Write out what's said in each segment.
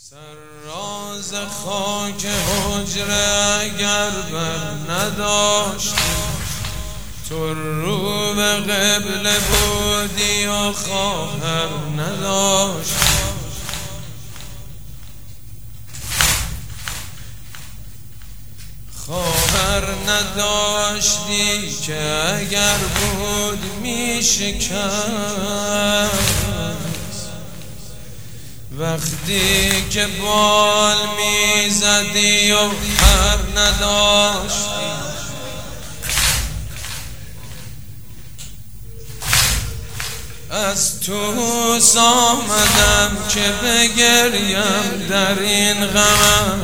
سرراز خاک حجره اگر بر نداشتی، تو رو به قبله بودی و خواهر نداشتی. خواهر نداشتی که اگر بود میشکست، وقتی که بال میزدی و پر نداشتی. از توس آمدم که بگریم در این غم،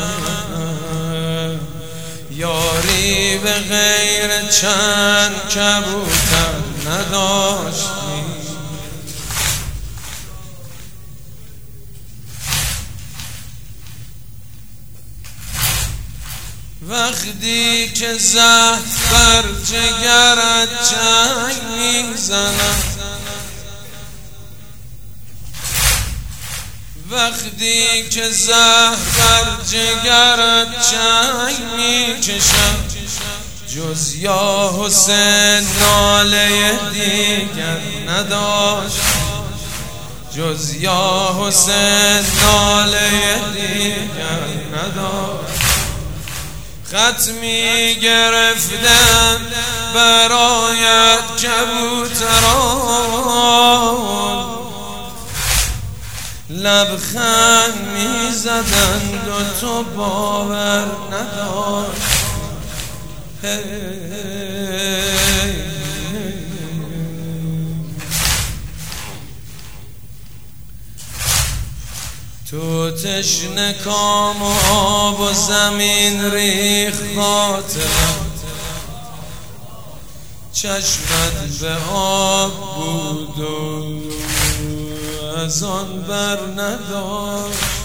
یاری به غیر چند کبوتر نداشتی. وقتی که زهر بر جگرت چنگ میزند، وقتی که زهر بر جگرت چنگ میکشم، جز یا حسین ناله دیگر نداشت، جز یا حسین ناله دیگر نداشت. خط می گرفتم برایت کبوتران، لبخند می زدند و تو باور نداشت. تو تشنه کام و آب و زمین ریخ خاطرم، چشمت به آب بود و از آن بر نداشت.